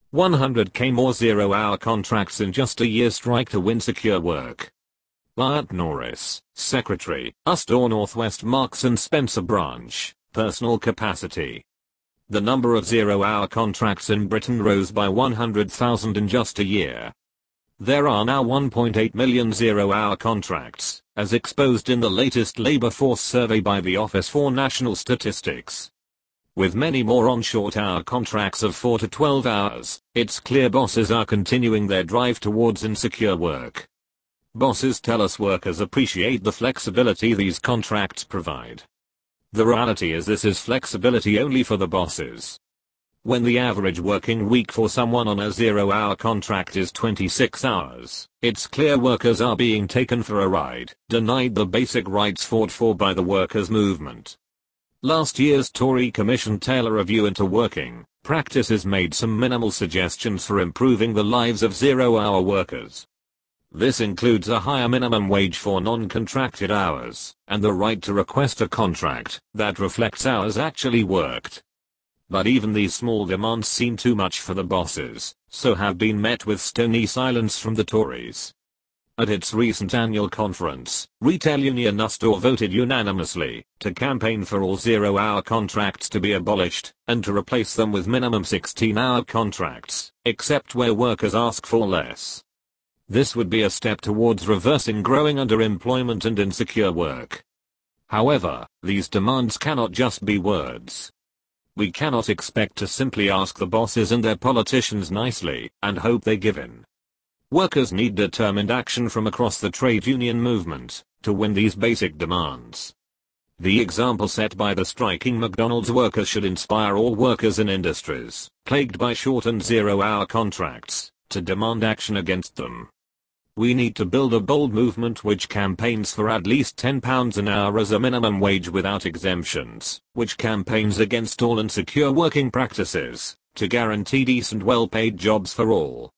100k more zero-hour contracts in just a year. Strike to win secure work. Wyatt Norris, Secretary, Ustor Northwest Marks and Spencer Branch, Personal Capacity. The number of zero-hour contracts in Britain rose by 100,000 in just a year. There are now 1.8 million zero-hour contracts, as exposed in the latest labour force survey by the Office for National Statistics. With many more on short-hour contracts of 4 to 12 hours, it's clear bosses are continuing their drive towards insecure work. Bosses tell us workers appreciate the flexibility these contracts provide. The reality is this is flexibility only for the bosses. When the average working week for someone on a zero-hour contract is 26 hours, it's clear workers are being taken for a ride, denied the basic rights fought for by the workers' movement. Last year's Tory Commission Taylor Review into Working Practices made some minimal suggestions for improving the lives of zero-hour workers. This includes a higher minimum wage for non-contracted hours, and the right to request a contract that reflects hours actually worked. But even these small demands seem too much for the bosses, so have been met with stony silence from the Tories. At its recent annual conference, retail union Ustor voted unanimously to campaign for all zero-hour contracts to be abolished and to replace them with minimum 16-hour contracts, except where workers ask for less. This would be a step towards reversing growing underemployment and insecure work. However, these demands cannot just be words. We cannot expect to simply ask the bosses and their politicians nicely and hope they give in. Workers need determined action from across the trade union movement to win these basic demands. The example set by the striking McDonald's workers should inspire all workers in industries plagued by short and zero-hour contracts to demand action against them. We need to build a bold movement which campaigns for at least £10 an hour as a minimum wage without exemptions, which campaigns against all insecure working practices, to guarantee decent well-paid jobs for all.